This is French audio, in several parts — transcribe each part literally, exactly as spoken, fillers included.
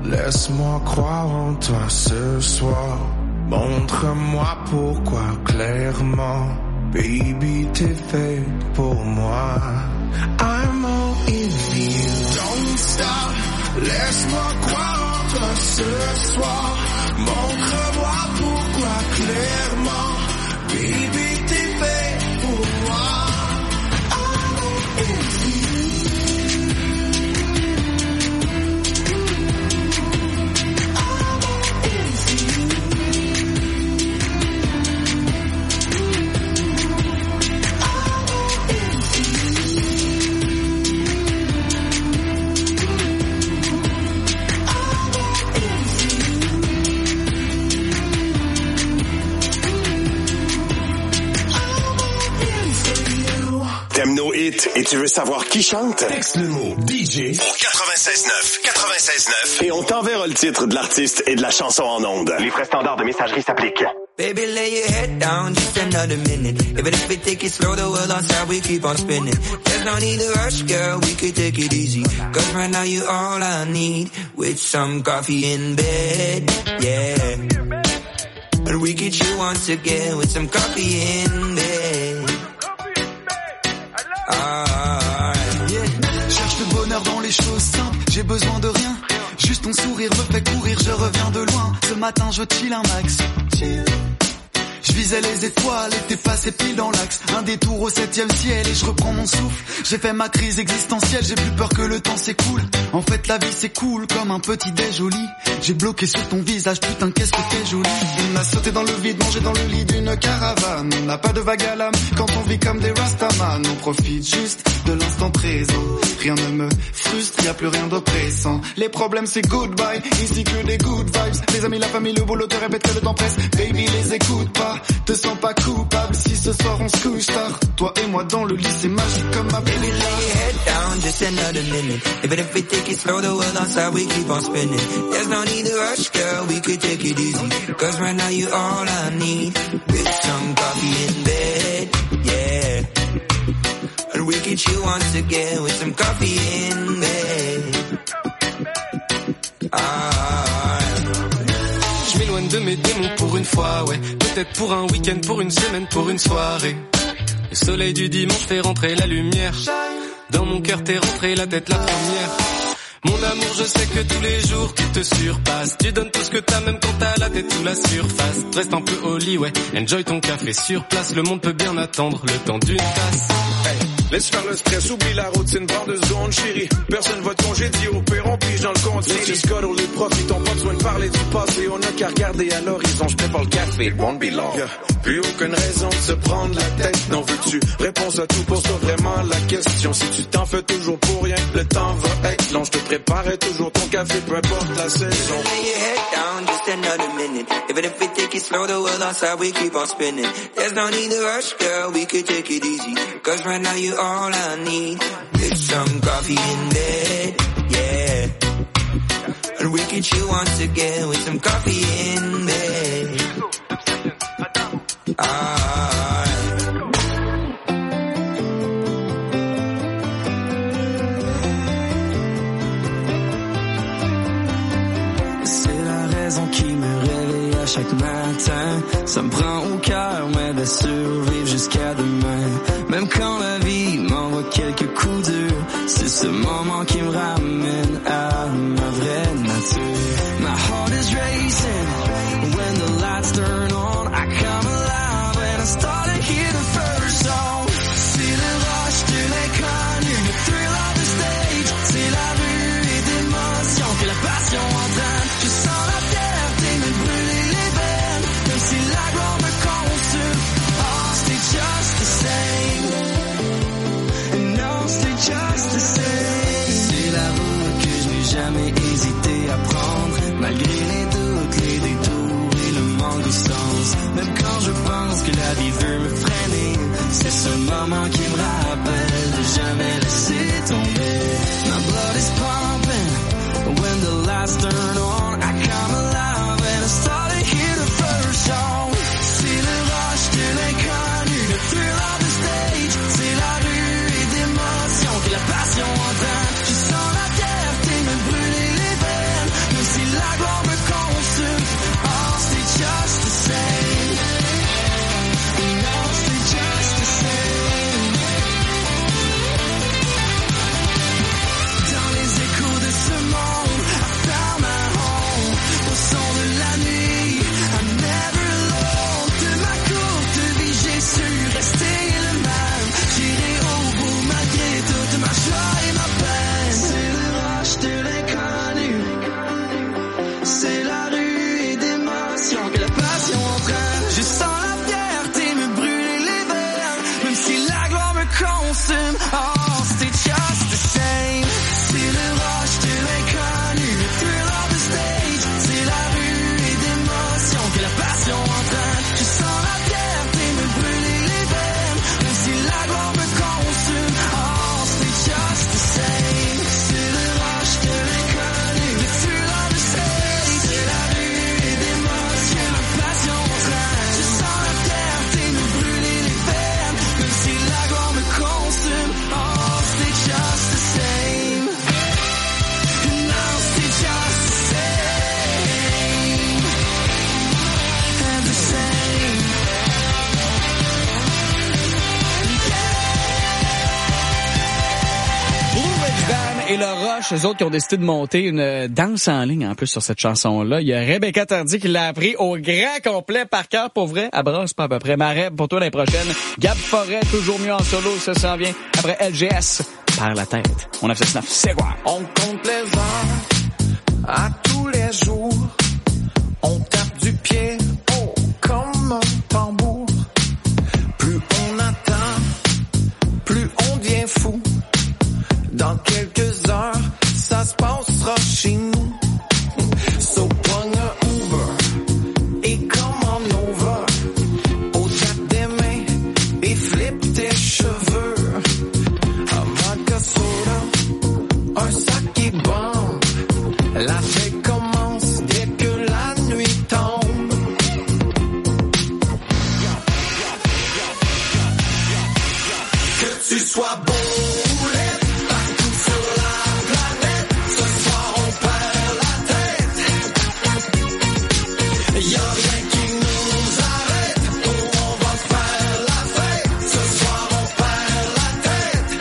laisse-moi croire en toi ce soir. Montre-moi pourquoi clairement, baby t'es fait pour moi. I'm all in you, don't stop. Laisse-moi croire en toi ce soir. Montre-moi pourquoi clairement, baby t'es fait pour moi. I'm all in you. T'aimes nos hits et tu veux savoir qui chante? Texte le mot D J au quatre-vingt-seize neuf, quatre-vingt-seize neuf et on t'enverra le titre de l'artiste et de la chanson en ondes. Les frais standards de messagerie s'appliquent. Baby, lay your head down just another minute. Even if we take it slow, the world outside we keep on spinning. There's no need to rush, girl, we could take it easy. Cause right now you all I need. With some coffee in bed, yeah. And we get you once again with some coffee in bed. Alright, yeah. Cherche le bonheur dans les choses simples, j'ai besoin de rien. Juste ton sourire me fait courir, je reviens de loin. Ce matin je chill un max. Chill. Je visais les étoiles et t'es passé pile dans l'axe. Un détour au septième ciel et je reprends mon souffle. J'ai fait ma crise existentielle, j'ai plus peur que le temps s'écoule. En fait la vie c'est cool comme un petit déj au lit. J'ai bloqué sur ton visage, putain qu'est-ce que t'es jolie. On a sauté dans le vide, mangé dans le lit d'une caravane. On n'a pas de vague à l'âme quand on vit comme des rastaman. On profite juste de l'instant présent. Rien ne me frustre, y a plus rien d'oppressant. Les problèmes c'est goodbye, ici que des good vibes. Les amis, la famille, le boulot te répète que le temps presse. Baby les écoute pas, te sens pas coupable si ce soir on se couche tard. Toi et moi dans le lit c'est magique comme ma baby. Lay your head down just another minute. Even if we take it slow, the world outside we keep on spinning. There's no need to rush, girl, we could take it easy. Cause right now you all I need. With some coffee in bed, yeah. And we get you once again with some coffee in bed. Ah. Je m'éloigne de mes démons pour une fois, ouais. Peut-être pour un week-end, pour une semaine, pour une soirée. Le soleil du dimanche fait rentrer la lumière. Dans mon cœur t'es rentré la tête la première. Mon amour, je sais que tous les jours tu te surpasses. Tu donnes tout ce que t'as même quand t'as la tête sous la surface. Reste un peu au lit, ouais. Enjoy ton café sur place. Le monde peut bien attendre le temps d'une tasse. Hey, laisse faire le stress, oublie la route, c'est une barre de zone, chérie. Personne va te congédier, au pire on pige dans le compte. Les just cuddle, les profs, t'ont pas besoin de parler du passé. On a qu'à regarder à l'horizon, je prépare le café, it won't be long. Yeah. Plus aucune raison de se prendre la tête, non veux-tu? Réponse à tout, pose-toi vraiment la question. Si tu t'en fais toujours pour rien, le temps va être long. Je te préparerai toujours ton café, peu importe la saison. Lay your head down just another minute. Even if we take it slow, the world outside we keep on spinning. There's no need to rush, girl, we could take it easy. Cause right now you all I need. With some coffee in bed, yeah. And we get you once again with some coffee in bed. Ah. C'est la raison qui me réveille à chaque matin. Ça me prend au cœur, mais de survivre jusqu'à demain. Même quand la vie m'envoie quelques coups durs, c'est ce moment qui me ramène à ma vraie nature. My heart is racing when the lights turn on. I come alive and I start to hear the first song. C'est le rush de l'écran, le thrill of the stage. C'est la rue et d'émotions que la passion entraîne. Je sens la fierté me brûler les veines, même si la gloire me consume. Oh, stay just the same. And no, stay just the same. C'est la route que je n'ai jamais hésité à prendre, malgré les doutes, les détours et le manque de sens. Même quand je pense que la vie veut me freiner, c'est ce moment qui me rappelle de jamais laisser tomber. My blood is pumping when the lights turn on. I come alive and I start to hear the first song. C'est le rush de l'inconnu, le thrill of the stage. C'est la rue et d'émotions que la passion entraîne. Je sens la fierté me brûler les veines, même si consume. Oh, c'était just the same. C'est le rush de l'inconnu, le thrill of the stage. C'est la rue et d'émotions que la passion entraîne. Je sens la fierté me brûler les veines, même si la gloire me consume. Oh, c'était just the same. C'est le rush de l'inconnu, le thrill of the stage. C'est la rue et d'émotions, la passion entraîne. Je sens la fierté me brûler les veines, même si la gloire me consume. Oh, c'est just the same. No, c'est just the same. And the same. Blue Ridge Band et le Rush, eux autres qui ont décidé de monter une danse en ligne en plus sur cette chanson-là. Il y a Rebecca Tardy qui l'a appris au grand complet par cœur, pour vrai. Elle brosse pas à peu près. Marais pour toi l'année prochaine. Gab Forêt, toujours mieux en solo, ça s'en vient. Après L G S, par la tête. On a fait neuf, c'est quoi? On compte les heures à tous les jours. On tape du pied, oh, comme un tambour. Plus on attend, plus on devient fou. Dans quelques heures, ça se passera chez nous. So pogne un Uber et commande over. Au tape des mains et flippe tes cheveux. Un vodka soda, un sac qui bombe. La fête commence dès que la nuit tombe. Que tu sois beau ou laid, partout sur la planète, ce soir on perd la tête. Y'a rien qui nous arrête, oh on va faire la fête, ce soir on perd la tête.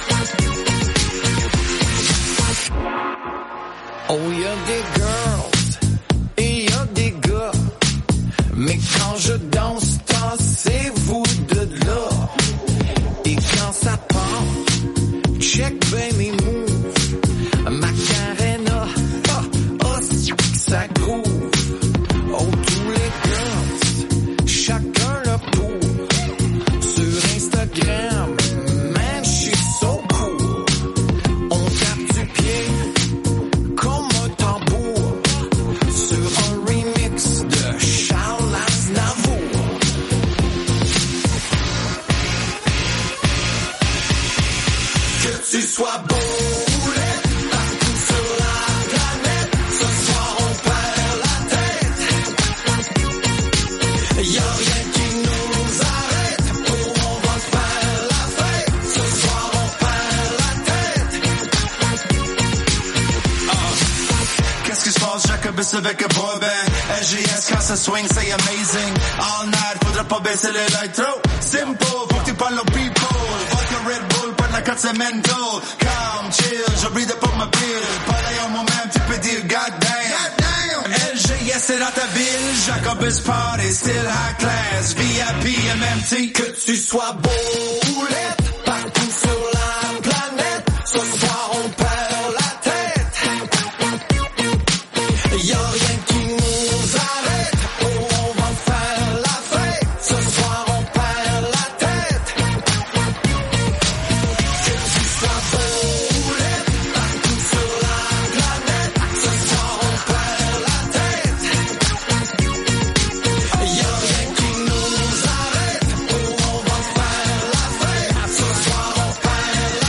Oh y'a des girls et y'a des gars, mais quand je danse, tassez-vous de là. Et quand ça part, check ben mes moves. Macarena, ah, oh, c'est que ça groove. Oh, tous les girls, chacun leur tour. Sur Instagram, man, j'suis so cool. On tape du pied comme un tambour sur un remix de Charles Aznavour. Que tu sois beau ou laid, partout sur la planète, ce soir on perd la tête. Y'a rien qui nous arrête, oh on va faire la fête, ce soir on perd la tête. Qu'est-ce qui se passe, Jacobus avec un boy band? L G S quand ça swing, c'est amazing. All night, faudra pas baisser les lights trop. Simple, faut que tu parles aux people. Vodka Red Bull, pas de la carte, c'est mental. Calm, chill, j'oublie de pas ma pile. Pareil au moment, tu peux dire goddamn. L G S c'est dans ta ville, Jacobus party, still high class. V I P, M M T. Que tu sois beau ou laid, partout sur la planète, ce soir on perd la tête. Y'a rien qui nous arrête, oh on va faire la fête, ce soir on perd la tête. Que tu sois beau ou laid, partout sur la planète, ce soir on perd la tête. Y'a rien qui nous arrête, oh on va faire la fête, ce soir on perd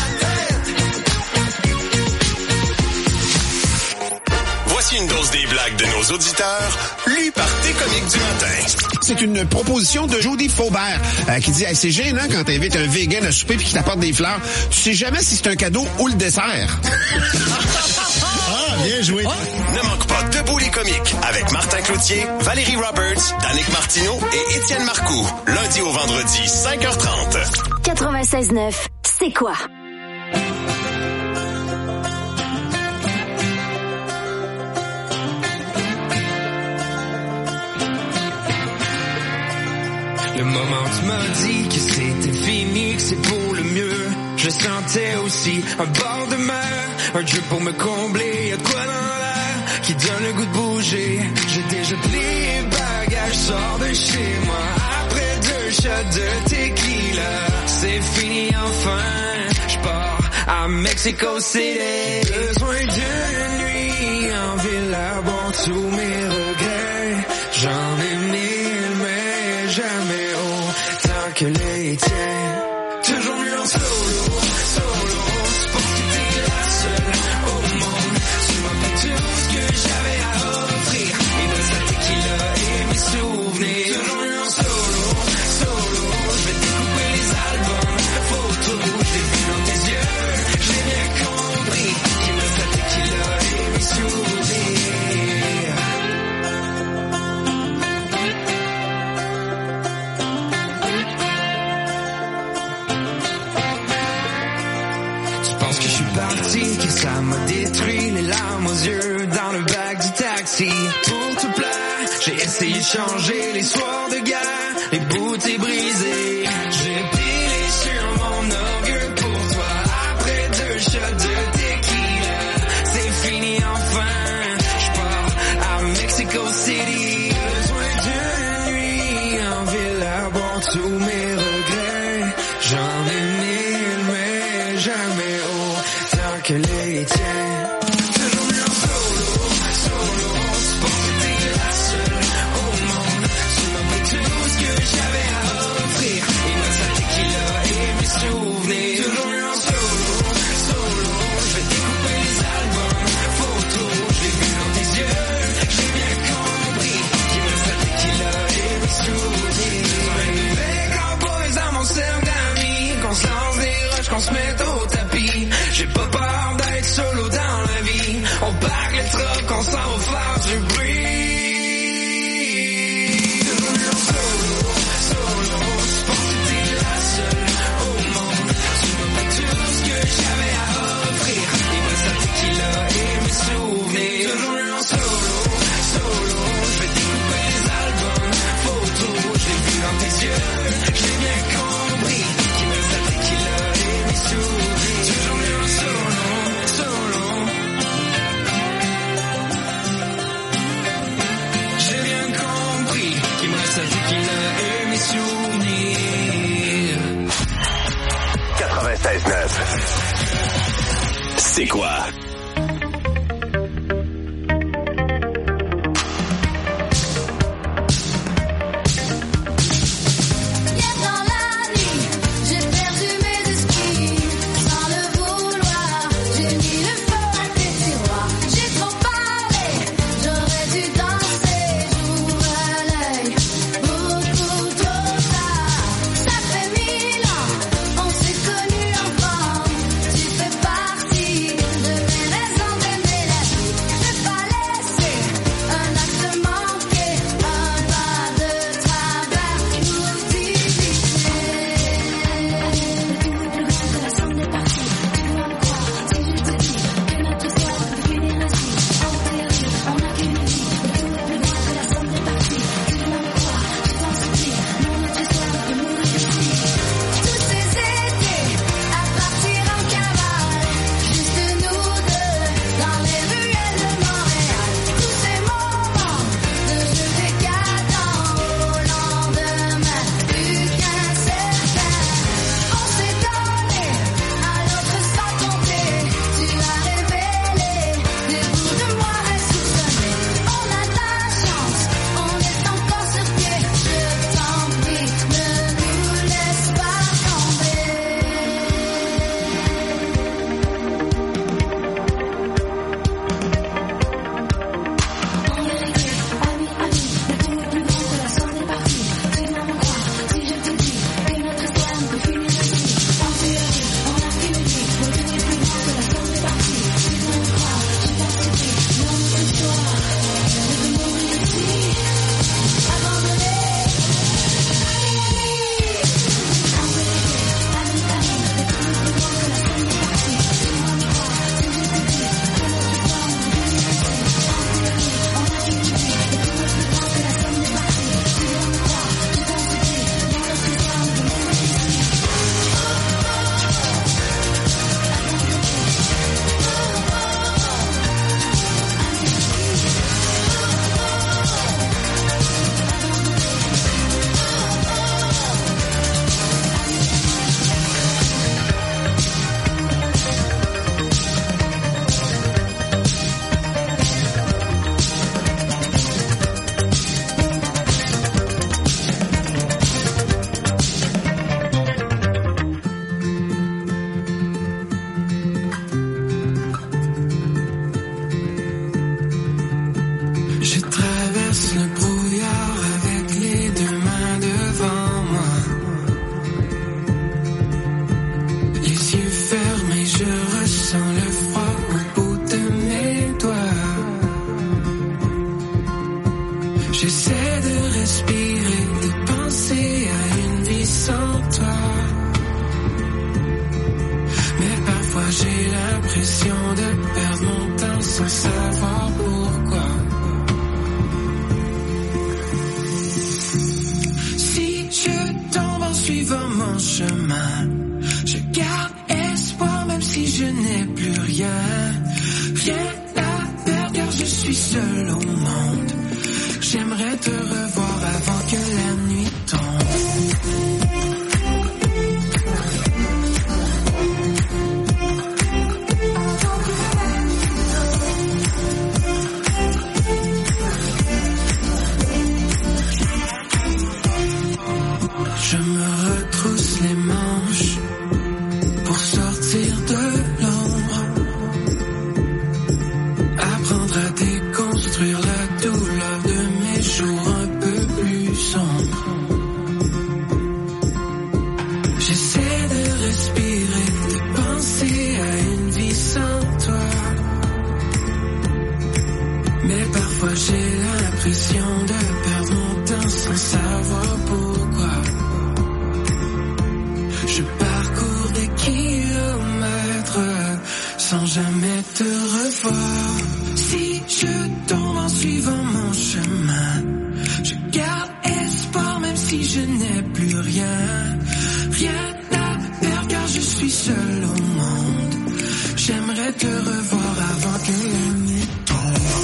la tête. Voici une dose des blagues de nos auditeurs, lue par tes comiques du matin. C'est une proposition de Jody Faubert euh, qui dit hey, c'est gênant quand t'invites un vegan à souper puis qu'il t'apporte des fleurs. Tu sais jamais si c'est un cadeau ou le dessert. Ah, bien joué. Ne manque pas Debout les comiques avec Martin Cloutier, Valérie Roberts, Danick Martineau et Étienne Marcoux. Lundi au vendredi, cinq heures trente. quatre-vingt-seize neuf, c'est quoi? Le moment où tu m'as dit que c'était fini, que c'est pour le mieux, je sentais aussi un bord de mer, un jeu pour me combler, y'a de quoi dans l'air qui donne le goût de bouger. J'ai déjà plié les bagages, sors de chez moi après deux deux shots de tequila, c'est fini enfin. J'pars à Mexico City. Besoin d'une nuit en ville à boire tous mes regrets. J'en ai mille mais jamais autant que les tiens. Toujours mieux en solo, solo. C'est parce que t'es la seule au monde. Tu m'as pris tout ce que j'avais à offrir. Et de sa tequila et mes souvenirs. Toujours mieux en solo, solo. Je vais découper les albums, photos. Je l'ai vu dans tes yeux, je l'ai bien compris. Qui me sa tequila et mes souvenirs. Parti, que ça m'a détruit, les larmes aux yeux dans le bac du taxi. Pour te plaire, j'ai essayé de changer les soirs de guerre, les bouteilles brisées. J'ai pilé sur mon orgueil pour toi. Après deux shots de tequila, c'est fini enfin. J'pars à Mexico City. Besoin d'une nuit en ville à boire tous mes regrets. J'en ai mille mais jamais que les tiens. Toujours mieux en solo, solo. C'est parce que t'es la seule au monde. Tu m'as pris tout ce que j'avais à offrir. Et ma sa tequila et mes souvenirs. Toujours mieux en solo, solo. Je vais découper les albums, photos. Je l'ai vu dans tes yeux, j'ai bien compris. Qui me sa tequila et mes souvenirs. Les cowboys à mon cercle d'amis. Qu'on se lance des roches, qu'on se mette au tapis. J'ai pas peur d'être solo dans la vie. On parque les trucks, on s'en va faire du bruit. Toujours mieux en solo, solo. C'est parce que t'es la seule au monde. Tu m'as pas tout ce que j'avais à offrir. Et moi ça tequila et mes souvenirs. Toujours mieux en solo, solo. Je vais découper les albums, photos. Je l'ai vu dans tes yeux, j'ai bien compris. Qui me sa tequila et mes souvenirs. Toujours mieux en solo, solo. J'ai bien compris qu'il me reste à tequila et mes souvenirs. quatre-vingt-seize neuf. C'est quoi? On s'est connus enfants, tu fais partie de mes sans toi. Mais parfois j'ai l'impression de perdre mon temps sans savoir pourquoi. Si je tombe en suivant mon chemin, je garde espoir même si je n'ai plus rien. Rien à perdre car je suis seul au monde. J'aimerais te revoir avant que la nuit tombe. Je me retrousse les manches pour sortir de l'ombre, apprendre à déconstruire la douleur de mes jours un peu plus sombres. J'essaie de respirer, de penser à une vie sans toi, mais parfois j'ai l'impression de perdre mon temps sans savoir pourquoi. Je parcours des kilomètres sans jamais te revoir. Si je tombe en suivant mon chemin, je garde espoir même si je n'ai plus rien. Rien à perdre car je suis seul au monde. J'aimerais te revoir avant que la nuit tombe.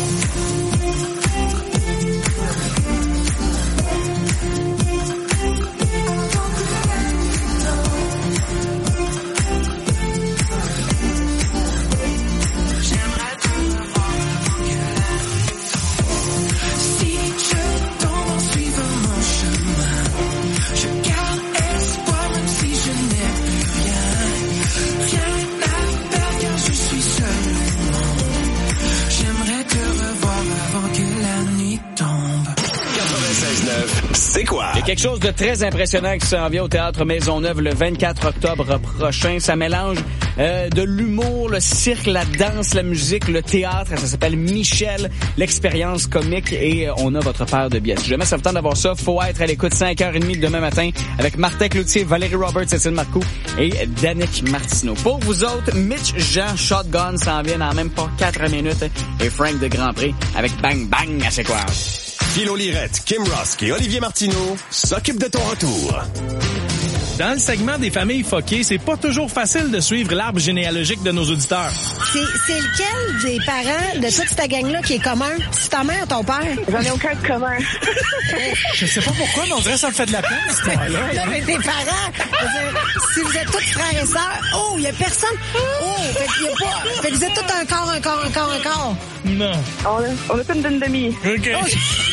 C'est quoi? Il y a quelque chose de très impressionnant qui s'en vient au Théâtre Maisonneuve le vingt-quatre octobre prochain. Ça mélange euh, de l'humour, le cirque, la danse, la musique, le théâtre. Ça s'appelle Michel, l'expérience comique, et euh, on a votre paire de billets. Si jamais ça vous tente d'avoir ça, faut être à l'écoute cinq heures trente demain matin avec Martin Cloutier, Valérie Roberts, Étienne Marcoux et Danick Martineau. Pour vous autres, Mitch Jean Shotgun s'en vient dans même pas quatre minutes et Frank de Grand Prix avec Bang Bang à C'est quoi? Philo Lirette, Kim Rosk et Olivier Martineau s'occupent de ton retour. Dans le segment des familles fuckées, c'est pas toujours facile de suivre l'arbre généalogique de nos auditeurs. C'est, c'est lequel des parents de toute cette gang-là qui est commun? C'est ta mère, ton père? J'en ai aucun de commun. Je sais pas pourquoi, mais on dirait que ça me fait de la peine, cette histoire-là. Non, mais tes parents, si vous êtes tous frères et sœurs, oh, il y a personne. Oh, fait qu'il y a pas. Fait que vous êtes tous un corps, un corps, un corps, un corps. Non. On a, on a tout une demi. OK. Oh,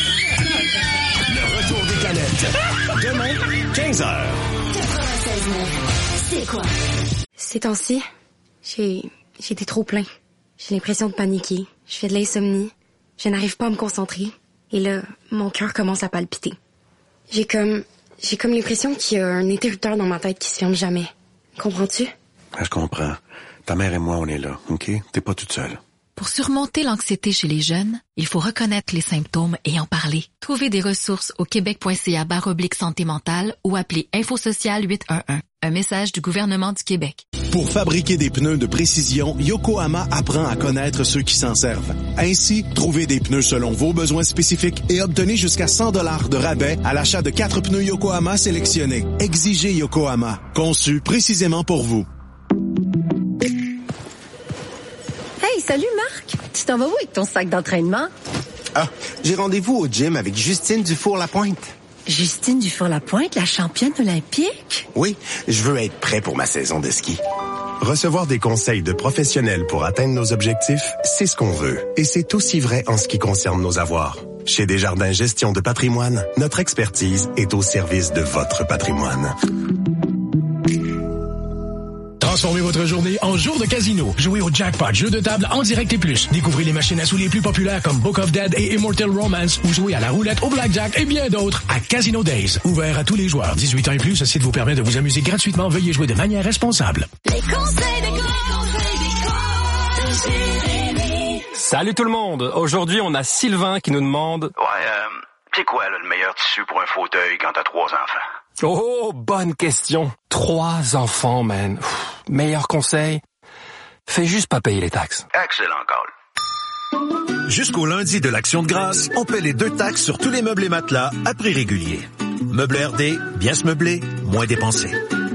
Le retour des canettes. Demain, quinze heures. C'est quoi? Ces temps-ci, j'ai, j'ai été trop plein. J'ai l'impression de paniquer. Je fais de l'insomnie. Je n'arrive pas à me concentrer. Et là, mon cœur commence à palpiter. J'ai comme, j'ai comme l'impression qu'il y a un interrupteur dans ma tête qui se ferme jamais. Comprends-tu? Je comprends. Ta mère et moi, on est là, OK? T'es pas toute seule. Pour surmonter l'anxiété chez les jeunes, il faut reconnaître les symptômes et en parler. Trouvez des ressources au québec.ca barre oblique santé mentale ou appelez Infosocial huit un un. Un message du gouvernement du Québec. Pour fabriquer des pneus de précision, Yokohama apprend à connaître ceux qui s'en servent. Ainsi, trouvez des pneus selon vos besoins spécifiques et obtenez jusqu'à cent dollars de rabais à l'achat de quatre pneus Yokohama sélectionnés. Exigez Yokohama, conçu précisément pour vous. Hey, salut Marc! Tu t'en vas où avec ton sac d'entraînement? Ah, j'ai rendez-vous au gym avec Justine Dufour-Lapointe. Justine Dufour-Lapointe, la championne olympique? Oui, je veux être prêt pour ma saison de ski. Recevoir des conseils de professionnels pour atteindre nos objectifs, c'est ce qu'on veut. Et c'est aussi vrai en ce qui concerne nos avoirs. Chez Desjardins Gestion de patrimoine, notre expertise est au service de votre patrimoine. Transformez votre journée en jour de casino. Jouez au jackpot, jeu de table en direct et plus. Découvrez les machines à sous les plus populaires comme Book of Dead et Immortal Romance ou jouez à la roulette, au blackjack et bien d'autres à Casino Days. Ouvert à tous les joueurs. dix-huit ans et plus, ce site vous permet de vous amuser gratuitement. Veuillez jouer de manière responsable. Les conseils des conseils des conseils. Salut tout le monde. Aujourd'hui, on a Sylvain qui nous demande... Ouais, euh, c'est quoi là, le meilleur tissu pour un fauteuil quand t'as trois enfants? Oh, bonne question. Trois enfants, man. Pff, meilleur conseil, fais juste pas payer les taxes. Excellent call. Jusqu'au lundi de l'Action de grâce, on paie les deux taxes sur tous les meubles et matelas à prix régulier. Meubles R D, bien se meubler, moins dépenser.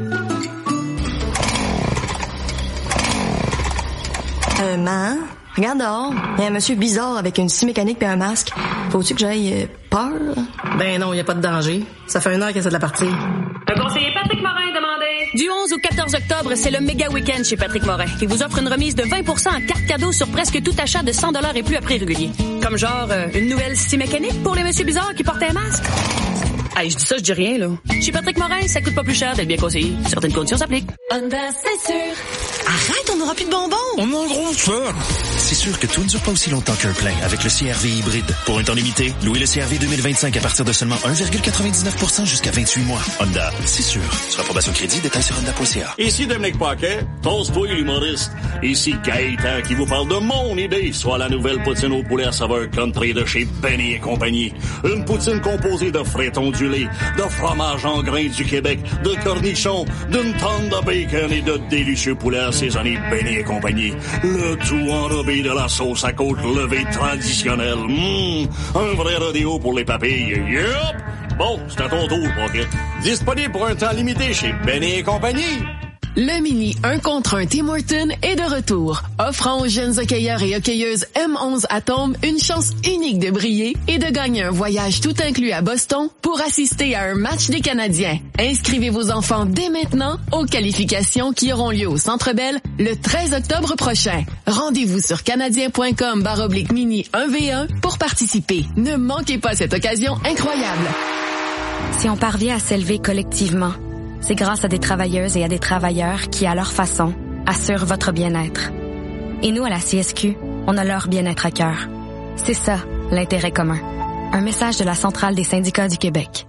Euh, maman, regarde dehors. Il y a un monsieur bizarre avec une scie mécanique et un masque. Faut-tu que j'aille euh, peur? Ben non, il y a pas de danger. Ça fait une heure qu'il essaie de la partir. Le conseiller Patrick Morin demandait. Du onze au quatorze octobre, c'est le méga week-end chez Patrick Morin, qui vous offre une remise de vingt pour cent en carte cadeau sur presque tout achat de cent dollars et plus à prix régulier. Comme genre, euh, une nouvelle scie mécanique pour les messieurs bizarres qui portent un masque. Hey, je dis ça, je dis rien, là. Chez Patrick Morin, ça coûte pas plus cher d'être bien conseillé. Certaines conditions s'appliquent. Honda, c'est sûr. Arrête, on n'aura plus de bonbons. On a un gros fun. C'est sûr que tout ne dure pas aussi longtemps qu'un plein avec le C R V hybride. Pour un temps limité, louez le C R V deux mille vingt-cinq à partir de seulement un virgule quatre-vingt-dix-neuf pour cent jusqu'à vingt-huit mois. Honda, c'est sûr. Sur approbation crédit, détails sur honda point c a. Ici Dominique Paquet, toast-toi l'humoriste. Ici Gaëtan qui vous parle de mon idée, soit la nouvelle poutine au poulet à saveur country de chez Benny et compagnie. Une poutine composée de frites ondulées, de fromage en grains du Québec, de cornichons, d'une tonne de bacon et de délicieux poulets assaisonnés Benny et compagnie. Le tout enrobé de la sauce à côte levée traditionnelle. Mmh, un vrai rodéo pour les papilles. Yup! Bon, c'est à ton tour, Paquet. Disponible pour un temps limité chez Benny et compagnie. Le mini un contre un Tim Hortons est de retour, offrant aux jeunes hockeyeurs et hockeyeuses M onze Atomes une chance unique de briller et de gagner un voyage tout inclus à Boston pour assister à un match des Canadiens. Inscrivez vos enfants dès maintenant aux qualifications qui auront lieu au Centre Bell le treize octobre prochain. Rendez-vous sur canadien.com baroblique mini un v un pour participer. Ne manquez pas cette occasion incroyable. Si on parvient à s'élever collectivement, c'est grâce à des travailleuses et à des travailleurs qui, à leur façon, assurent votre bien-être. Et nous, à la C S Q, on a leur bien-être à cœur. C'est ça, l'intérêt commun. Un message de la Centrale des syndicats du Québec.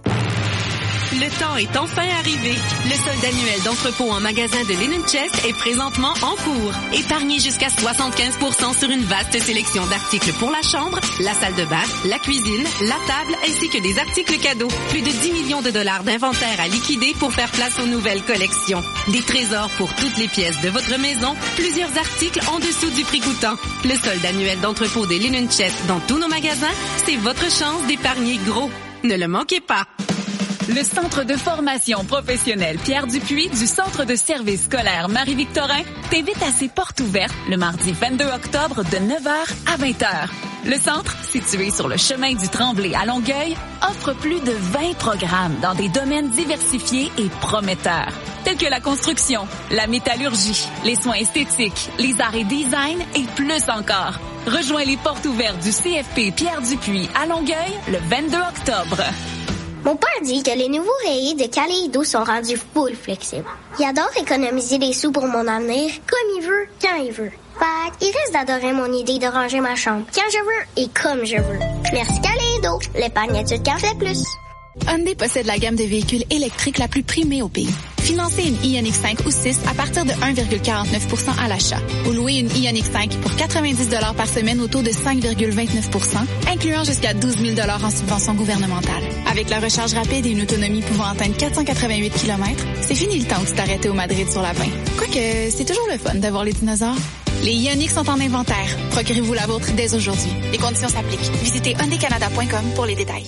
Le temps est enfin arrivé. Le solde annuel d'entrepôt en magasin de Linen Chest est présentement en cours. Épargnez jusqu'à soixante-quinze pour cent sur une vaste sélection d'articles pour la chambre, la salle de bain, la cuisine, la table, ainsi que des articles cadeaux. Plus de dix millions de dollars d'inventaire à liquider pour faire place aux nouvelles collections. Des trésors pour toutes les pièces de votre maison, plusieurs articles en dessous du prix coûtant. Le solde annuel d'entrepôt des Linen Chest dans tous nos magasins, c'est votre chance d'épargner gros. Ne le manquez pas. Le Centre de formation professionnelle Pierre Dupuis du Centre de services scolaire Marie-Victorin t'invite à ses portes ouvertes le mardi vingt-deux octobre de neuf heures à vingt heures. Le centre, situé sur le chemin du Tremblay à Longueuil, offre plus de vingt programmes dans des domaines diversifiés et prometteurs, tels que la construction, la métallurgie, les soins esthétiques, les arts et design et plus encore. Rejoins les portes ouvertes du C F P Pierre Dupuis à Longueuil le vingt-deux octobre. Mon père dit que les nouveaux rayés de Kaleido sont rendus full flexibles. Il adore économiser des sous pour mon avenir, comme il veut, quand il veut. Fait il risque d'adorer mon idée de ranger ma chambre quand je veux et comme je veux. Merci Kaleido, l'épargne-étude qu'en fait plus. Hyundai possède la gamme de véhicules électriques la plus primée au pays. Financez une Ioniq cinq ou six à partir de un virgule quarante-neuf pour cent à l'achat. Ou louez une Ioniq cinq pour quatre-vingt-dix dollars par semaine au taux de cinq virgule vingt-neuf pour cent, incluant jusqu'à douze mille dollars en subvention gouvernementale. Avec la recharge rapide et une autonomie pouvant atteindre quatre cent quatre-vingt-huit kilomètres, c'est fini le temps de t'arrêter au Madrid sur la vingt. Quoique, c'est toujours le fun de voir les dinosaures. Les Ioniq sont en inventaire. Procurez-vous la vôtre dès aujourd'hui. Les conditions s'appliquent. Visitez hyundai canada point com pour les détails.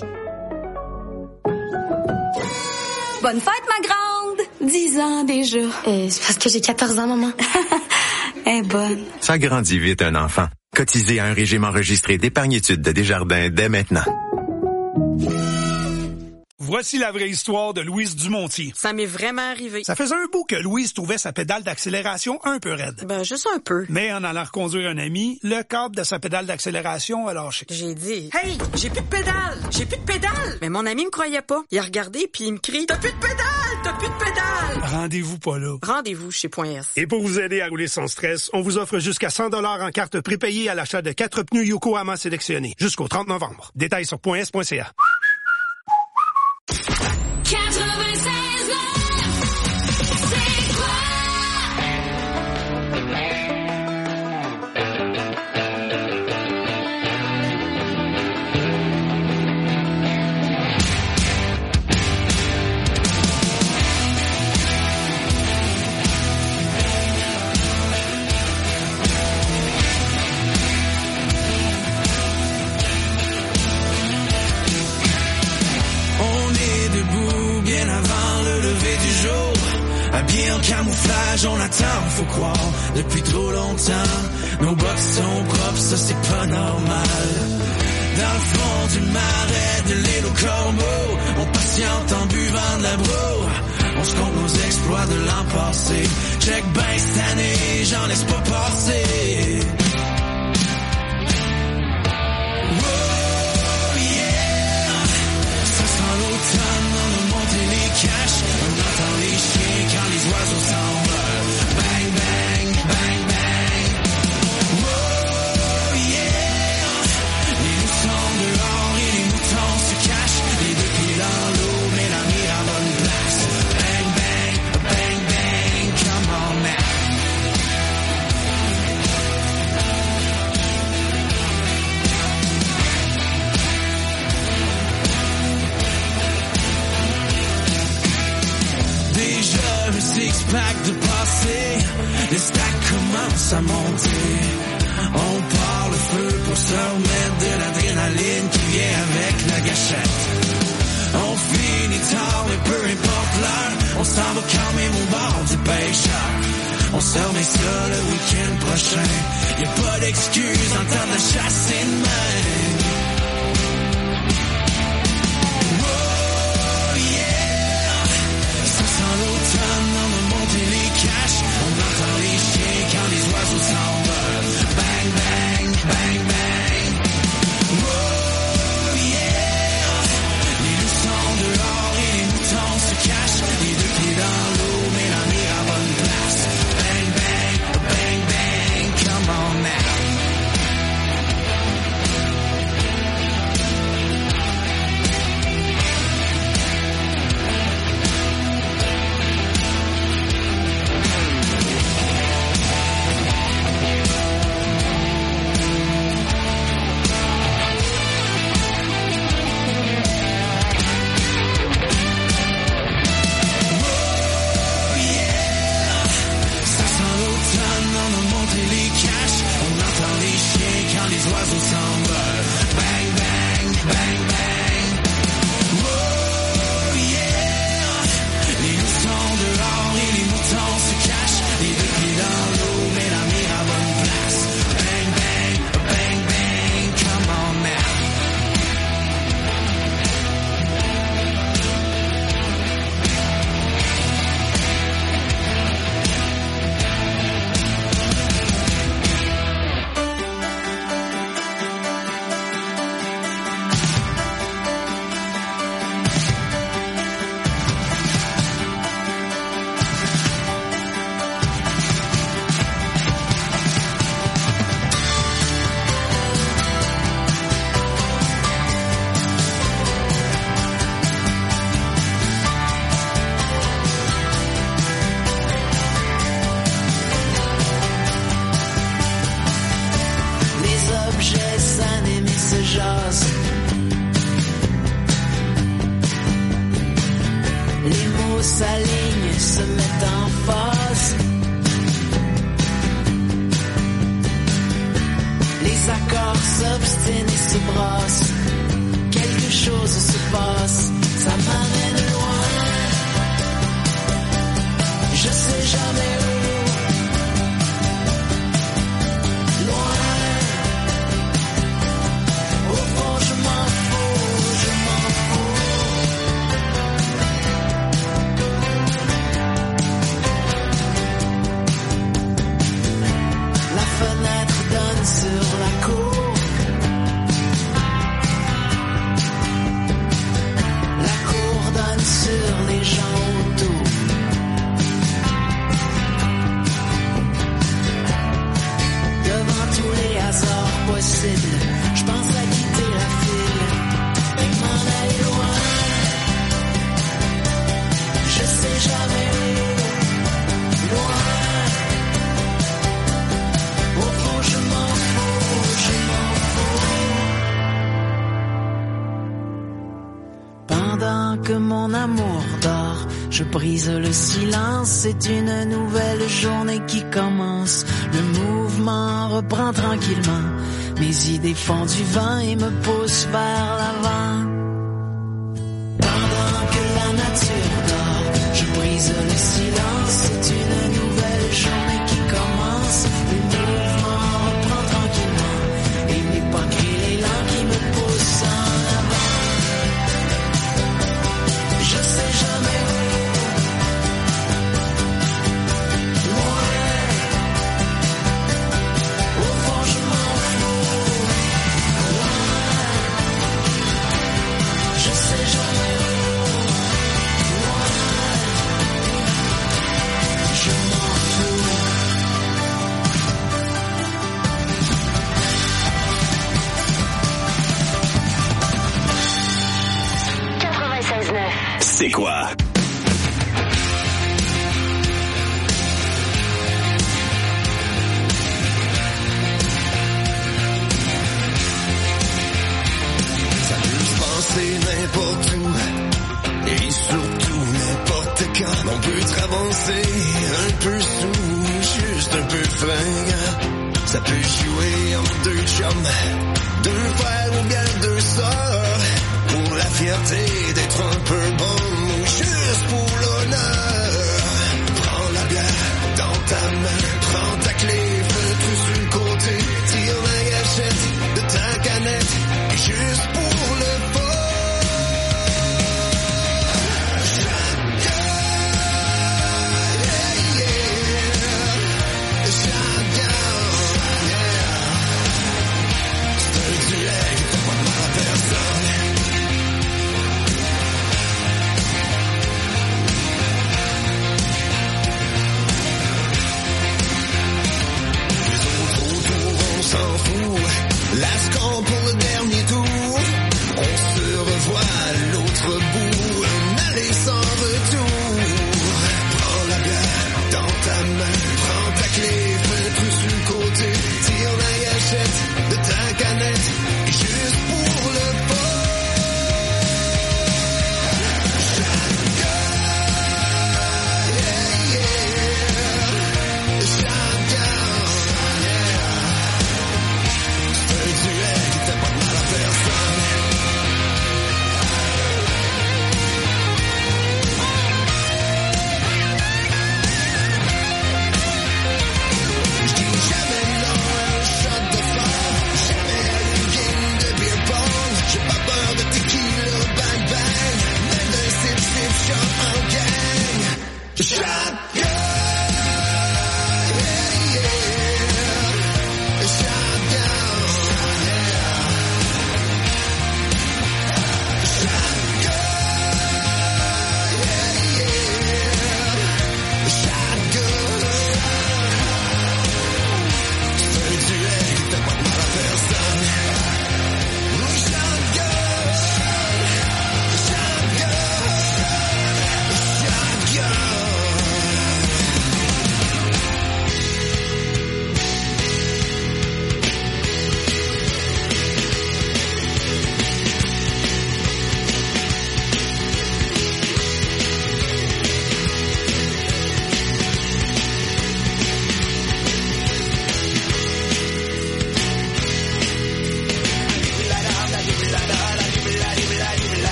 Bonne fête, ma grande! Dix ans déjà. Euh, c'est parce que j'ai quatorze ans, maman. Elle est bonne. Ça grandit vite, un enfant. Cotisez à un régime enregistré d'épargne-études de Desjardins dès maintenant. Voici la vraie histoire de Louise Dumontier. Ça m'est vraiment arrivé. Ça faisait un bout que Louise trouvait sa pédale d'accélération un peu raide. Ben, juste un peu. Mais en allant reconduire un ami, le câble de sa pédale d'accélération a lâché. J'ai dit, « Hey, j'ai plus de pédale! J'ai plus de pédale! » Mais mon ami me croyait pas. Il a regardé puis il me crie, « T'as plus de pédale! T'as plus de pédale! » Rendez-vous pas là. Rendez-vous chez Point S. Et pour vous aider à rouler sans stress, on vous offre jusqu'à cent dollars en carte prépayée à l'achat de quatre pneus Yokohama sélectionnés jusqu'au trente novembre. Détails sur point s point c a. Habillés en camouflage, on attend, faut croire, depuis trop longtemps. Nos bottes sont propres, ça c'est pas normal. Dans le fond du marais de l'île aux corbeaux, on patiente en buvant de la broue. On se compte nos exploits de l'an passé. Check ben cette année, j'en laisse pas passer. Oh yeah, ça sent l'automne, on a monté les caches. On entend les chiens quand les oiseaux s'envolent. Bang bang, bang bang. Oh yeah, les loups sont dehors et les moutons se cachent. Les deux pieds dans l'eau, mais la mire à bonne place. Bang bang, bang bang, come on now. Déjà un six-pack de passé, les stacks commencent à monter. On part le feu pour se remettre de l'adrénaline qui vient avec la gâchette. On finit tard, mais peu importe l'heure, on s'en va quand même au bar du pêcheur. On se remet ça le week-end prochain. Y'a pas d'excuse en temps de chasser de main. Oh yeah, ça sent l'automne, on a monté les caches. On entend les chiens quand les oiseaux s'envolent. Bang bang, bang bang. Oh yeah, les loups sont dehors et les moutons se cachent. Les deux pieds dans l'eau, mais la mire à bonne place. Bang bang, bang bang, come on now. Ça sent l'automne, on a monté les caches. On entend les chiens quand les oiseaux s'envolent. Bang bang, bang bang. Oh yeah, les loups sont dehors et les moutons se cachent. Les deux pieds dans l'eau, mais la mire à bonne place. Bang bang, bang bang, come on now. Les objets s'animent et se jasent. Les mots s'alignent, se mettent en phase. Les accords s'obstinent et se brassent. Quelque chose se passe, ça m'amène loin. Je sais jamais où. Loin. Au fond, je m'en fous, je m'en fous. La fenêtre donne sur la cour. La cour donne sur les gens autour. Devant tous les hasards possibles, je pense à quitter la file et m'en aller loin. Je sais jamais où. Loin. Au fond, je m'en fous, je m'en fous. Pendant que mon amour dort, je brise le silence. C'est une nouvelle journée qui commence. Le mouvement reprend tranquillement. Mes idées font du vent et me poussent vers l'avant. Pendant que la nature dort, je brise le silence. quoi. Ça peut se passer n'importe où et surtout n'importe quand. On peut traverser un peu sous, juste un peu fringant. Ça peut jouer entre deux chums, deux frères ou bien deux sœurs, pour la fierté d'être un peu bon ou juste pour l'honneur. Prends la bière dans ta main, prends ta clé, fais tout sur le côté, tire la gâchette de ta canette, et juste pour le fun. Lascons pour le dernier tour. On se revoit à l'autre bout, un aller sans retour. Prends la bière dans ta main, prends ta clé, fais tout sur le côté, tire la gâchette de ta canette, et juste pour le fun.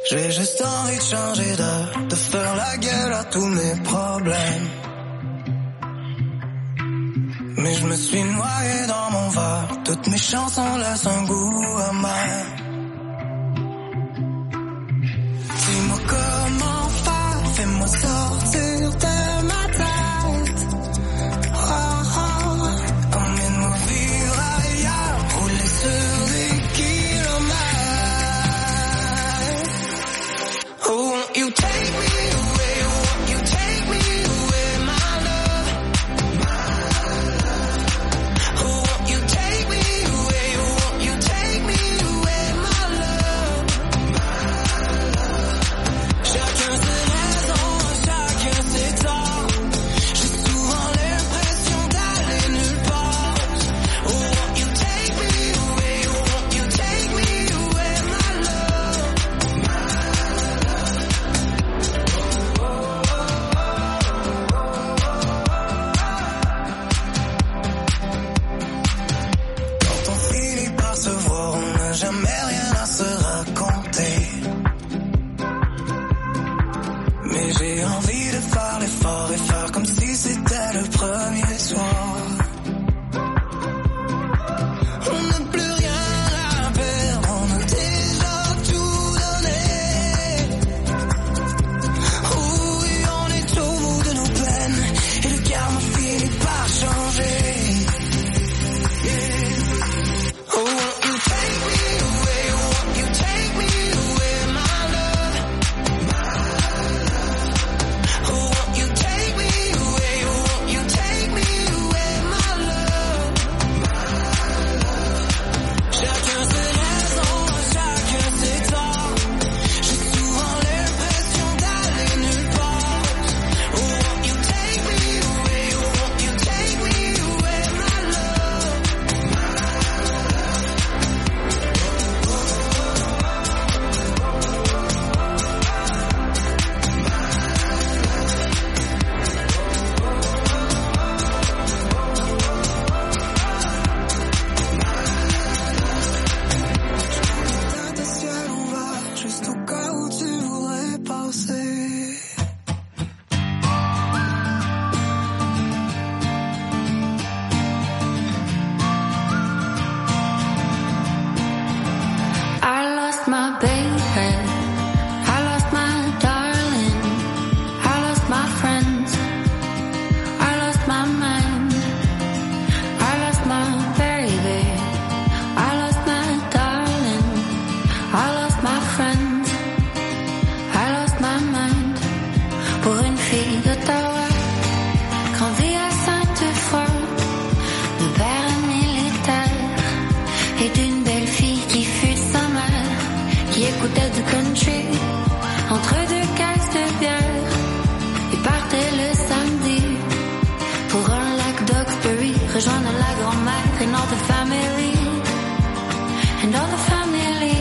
J'ai juste envie de changer d'air, de faire la gueule à tous mes problèmes. Mais je me suis noyé dans mon verre, toutes mes chansons laissent un goût amer. Dis-moi comment faire, fais-moi sortir de ma tête. Oh, oh, emmène-moi vivre ailleurs, rouler sur des kilomètres. Oh, won't you take me away, won't you take me away, my love, my love. Oh, won't you take me away, won't you take me away, my love, my love. Chacun ses raisons, chacun ses torts. J'ai souvent l'impression d'aller nulle part. Oh, won't you take me away, won't you take me away, my love, my love. Quand on finit par se voir, on n'a jamais rien à se raconter. Mais j'ai envie de faire l'effort et faire comme si c'était le premier soir. On n'a plus rien à perdre, on a déjà tout donné. Oui, on est au bout de nos peines et le karma finit par changer. Yeah. Oh, won't you take me away, won't you take me away, my love, my love. Oh, won't you take me away, won't you take me away, my love, my love. Chacun ses raisons, chacun ses torts. J'ai souvent l'impression d'aller nulle part. Oh, won't you take me away, won't you take me away, my love, my Tête de ciel ouvert, juste au cas où tu voudrais passer. I lost my baby, I lost my darling, I lost my friends, I lost my mind, I lost my baby, I lost my darling, I lost my friends, I lost my mind. Pour une fille d'Ottawa, grandie à Sainte-Foy, de père militaire et d'une belle fille qui fut de sa mère, qui écoutait du country entre deux caisses de bière et partait le samedi pour un lac d'Oxbury, rejoindre la grand-mère and all the family, and all the family.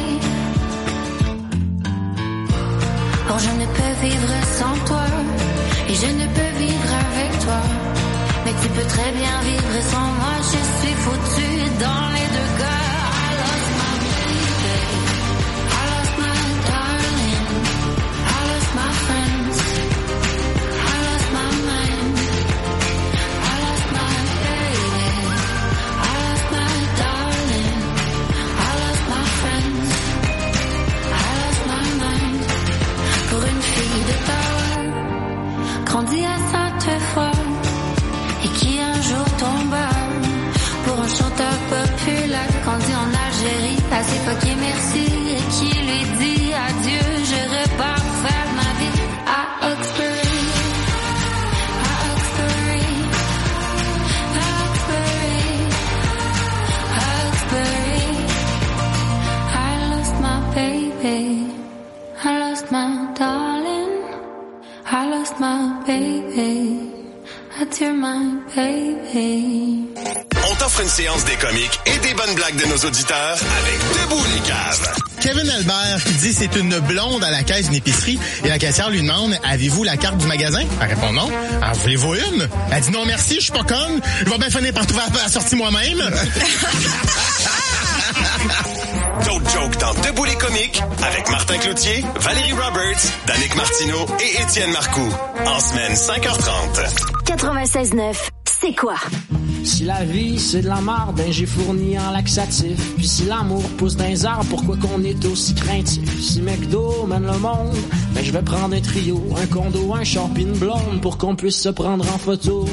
Or je ne peux vivre sans toi et je ne peux vivre avec toi, mais tu peux très bien vivre sans moi. Je suis foutue dans les deux cas. I lost my baby, I lost my darling, I lost my friends, I lost my mind, I lost my baby, I lost my darling, I lost my friends, I lost my mind. Pour une fille de Tower, grandie à Sainte-Foy et qui un jour tomba pour un chanteur populaire, grandi en Algérie, à ses fucké merci, et qui lui dit adieu, je repars faire ma vie à Oxbury, à Oxbury, à Oxbury, à Oxbury. I lost my baby, I lost my darling, I lost my baby, adieu my baby. On t'offre une séance des comiques et des bonnes blagues de nos auditeurs avec Debout les caves. Kevin Albert qui dit c'est une blonde à la caisse d'une épicerie et la caissière lui demande avez-vous la carte du magasin? Elle répond non. Ah, voulez-vous une? Elle dit non merci, je suis pas conne. Je vais bien finir par trouver la sortie moi-même. D'autres jokes dans Debout les comiques. comiques avec Martin Cloutier, Valérie Roberts, Danick Martineau et Étienne Marcoux. En semaine cinq heures trente. quatre-vingt-seize neuf, c'est quoi? Si la vie c'est de la merde, ben j'ai fourni en laxatif. Puis si l'amour pousse dans les arbres, pourquoi qu'on est aussi craintif? Si McDo mène le monde, ben je vais prendre un trio, un condo, un char pis une blonde pour qu'on puisse se prendre en photo.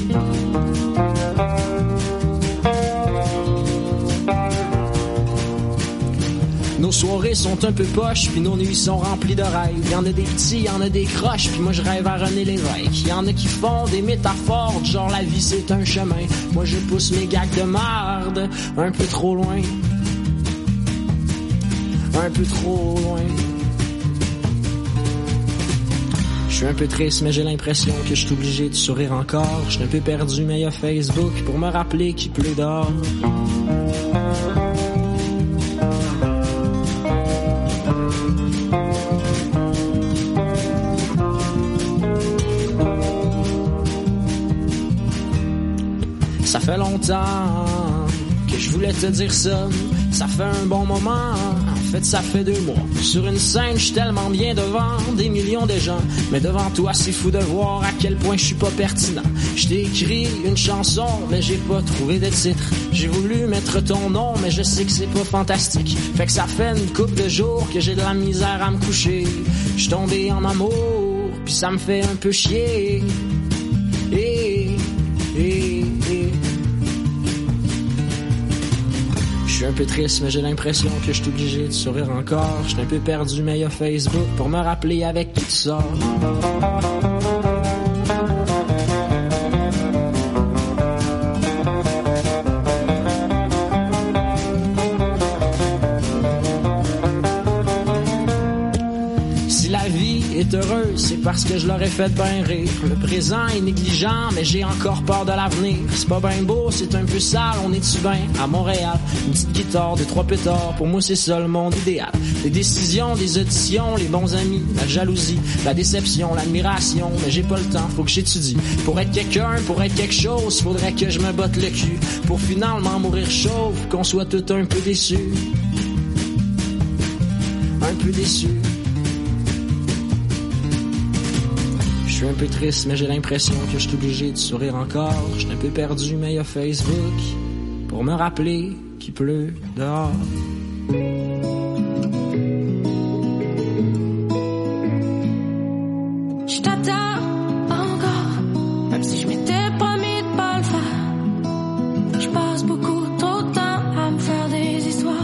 Nos soirées sont un peu poches, puis nos nuits sont remplies de rêves. Y'en a des petits, y'en a des croches, puis moi je rêve à René Lévesque. Y'en a qui font des métaphores, genre la vie c'est un chemin. Moi je pousse mes gags de marde un peu trop loin. Un peu trop loin. Je suis un peu triste, mais j'ai l'impression que je suis obligé de sourire encore. Je suis un peu perdu, mais y a Facebook pour me rappeler qu'il pleut dehors. Ça fait longtemps que je voulais te dire ça. Ça fait un bon moment, en fait ça fait deux mois. Sur une scène, je suis tellement bien devant des millions de gens. Mais devant toi, c'est fou de voir à quel point je suis pas pertinent. Je t'ai écrit une chanson, mais j'ai pas trouvé de titre. J'ai voulu mettre ton nom, mais je sais que c'est pas fantastique. Fait que ça fait une couple de jours que j'ai de la misère à me coucher. Je suis tombé en amour, puis ça me fait un peu chier. Et, et, et. Je suis un peu triste, mais j'ai l'impression que je suis obligé de sourire encore. Je suis un peu perdu, mais il y a Facebook pour me rappeler avec qui tu sors. Heureux, c'est parce que je leur ai fait bien rire. Le présent est négligent, mais j'ai encore peur de l'avenir. C'est pas bien beau, c'est un peu sale, on est-tu bien à Montréal? Une petite guitare, deux, trois pétards, pour moi c'est ça le monde idéal. Les décisions, des auditions, les bons amis, la jalousie, la déception, l'admiration, mais j'ai pas le temps, faut que j'étudie. Pour être quelqu'un, pour être quelque chose, faudrait que je me botte le cul. Pour finalement mourir chauve, qu'on soit tout un peu déçus. Un peu déçus. Je suis un peu triste, mais j'ai l'impression que je suis obligé de sourire encore. Je suis un peu perdu, mais il y a Facebook pour me rappeler qu'il pleut dehors. Je t'attends encore, même si je m'étais promis de pas le faire. Je passe beaucoup trop de temps à me faire des histoires.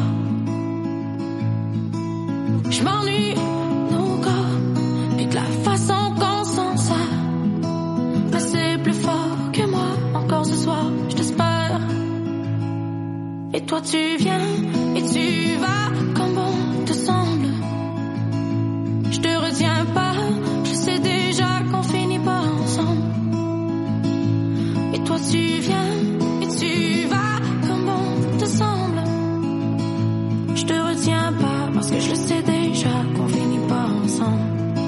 Je m'ennuie, non encore, puis de la façon qu'on s'en sert. Mais c'est plus fort que moi, encore ce soir, je t'espère. Et toi tu viens, et tu vas comme bon te semble. Je te retiens pas, je sais déjà qu'on finit pas ensemble. Et toi tu viens, et tu vas comme bon te semble. Je te retiens pas, parce que je le sais déjà qu'on finit pas ensemble.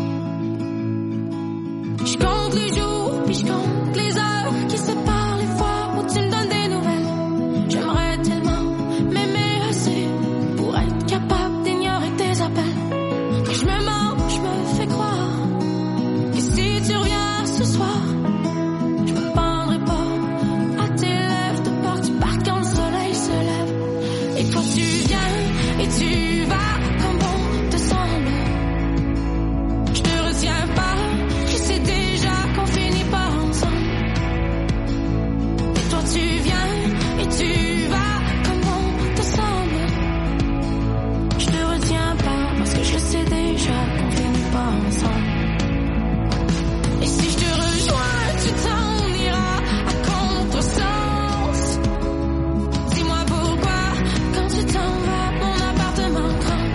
Je compte les jours, puis je compte les heures qui séparent les fois où tu me donnes des nouvelles. J'aimerais tellement m'aimer assez pour être capable d'ignorer tes appels. Mais je me mens, je me fais croire que si tu reviens ce soir, je me pendrai pas à tes lèvres de peur que tu partes quand le soleil se lève. Et toi tu viens, et tu vas comme bon te semble. Je te retiens pas, je sais déjà qu'on finit pas ensemble. Et toi tu viens, et tu vas comme bon te semble. Je te retiens pas, parce que je le sais déjà qu'on finit pas ensemble. Et si je te rejoins, tu t'en iras à contresens. Dis-moi pourquoi, quand tu t'en vas, mon appartement craint.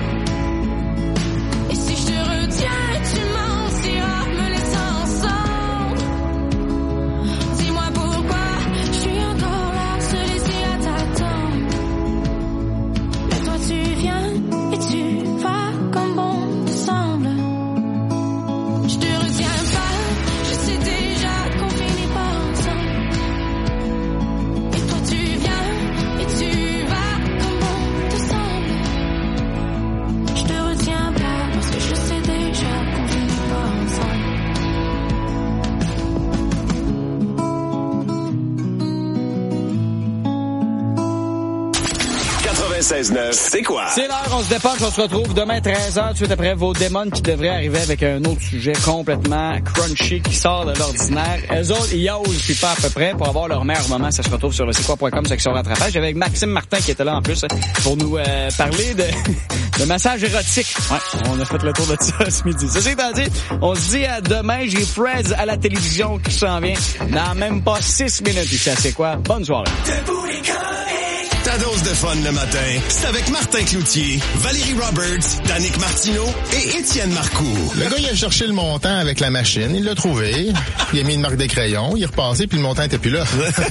quatre-vingt-seize neuf, c'est quoi? C'est l'heure, on se dépêche, on se retrouve demain treize heures, tout de suite après vos démons qui devraient arriver avec un autre sujet complètement crunchy qui sort de l'ordinaire. Eux autres, ils osent puis pas à peu près pour avoir leur meilleur moment. Ça se retrouve sur le c'est quoi point com, section rattrapage. J'avais avec Maxime Martin qui était là en plus pour nous euh, parler de, de massage érotique. Ouais, on a fait le tour de ça ce midi. Ceci étant dit, on se dit à demain. J'ai Freds à la télévision qui s'en vient dans même pas six minutes. Ici, c'est quoi? Bonne soirée. Ta dose de fun le matin, c'est avec Martin Cloutier, Valérie Roberts, Danick Martineau et Étienne Marcoux. Le gars, il a cherché le montant avec la machine, il l'a trouvé, il a mis une marque des crayons, il est repassé, puis le montant était plus là.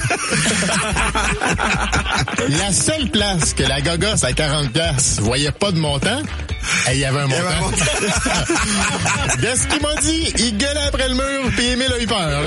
La seule place que la gogosse à quarante piastres voyait pas de montant, il y avait un montant. De ce qu'il m'a dit, il gueulait après le mur, puis Émile a eu peur.